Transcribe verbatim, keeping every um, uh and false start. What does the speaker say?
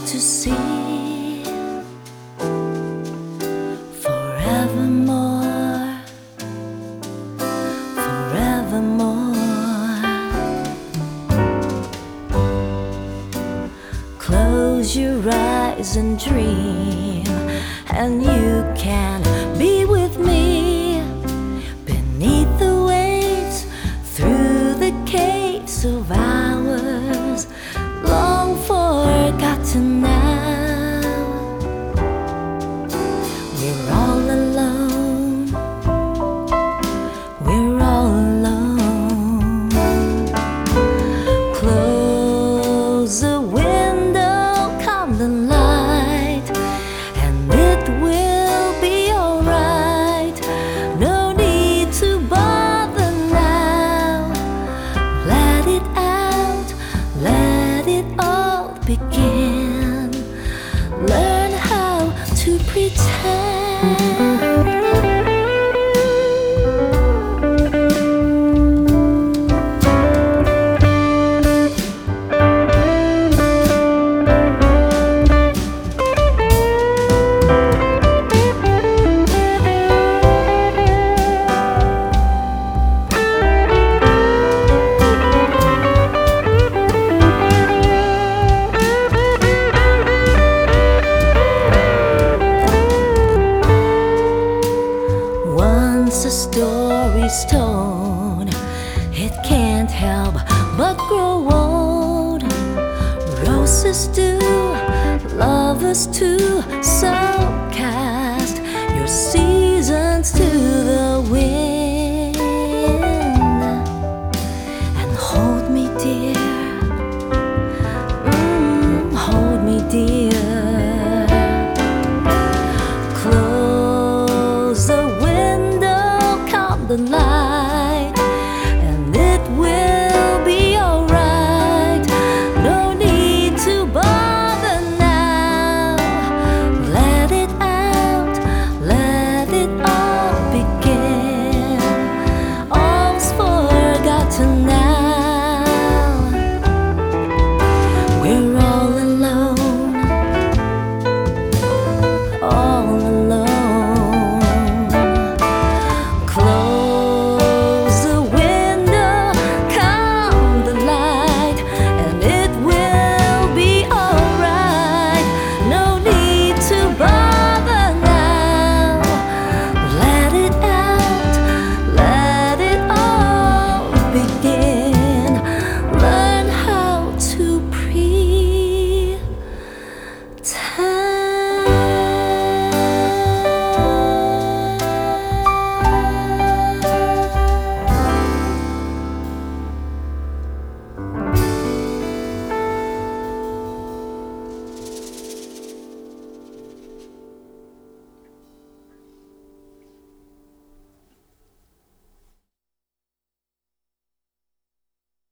to see forevermore, forevermore. Close your eyes and dream, and you can be with me beneath the waves, through the caves of hours long forgotten now. We're all alone, we're all alone. Close the window, come the light, and it will be alright. No need to bother now. Let it out, let it all begin. Learn how to pretend. Once a story's told, it can't help but grow old. Roses do, lovers too, so